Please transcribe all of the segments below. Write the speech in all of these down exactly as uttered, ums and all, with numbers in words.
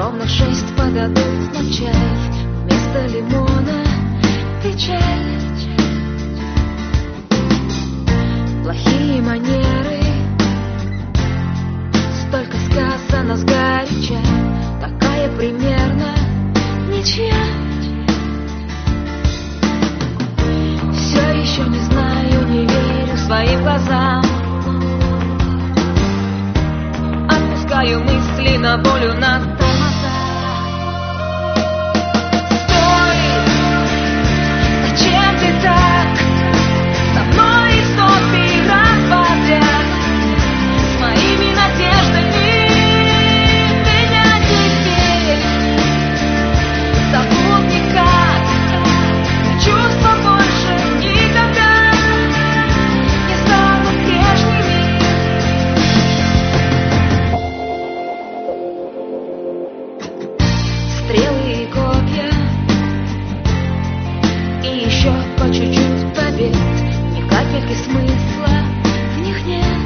ровно в шесть подадут нам чай. Вместо лимона печаль. Плохие манеры, столько сказано сгоряча, такая примерно ничья. Все еще не знаю, не верю своим глазам. Отпускаю мысли на волю, на тормоза. Стой! Зачем ты так? Со мной и сотый раз подряд, с моими надеждами. Меня теперь зовут никак. Чувства больше никогда не станут прежними. Стрелы и копья, и еще по чуть-чуть побед. Ни капельки смысла в них нет.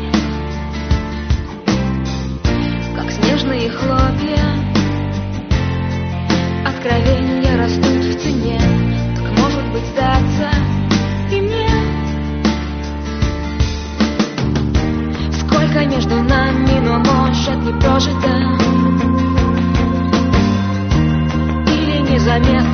Как снежные хлопья, откровения растут в цене. Так может быть сдаться и мне. Сколько между нами, но может не прожито, или незаметно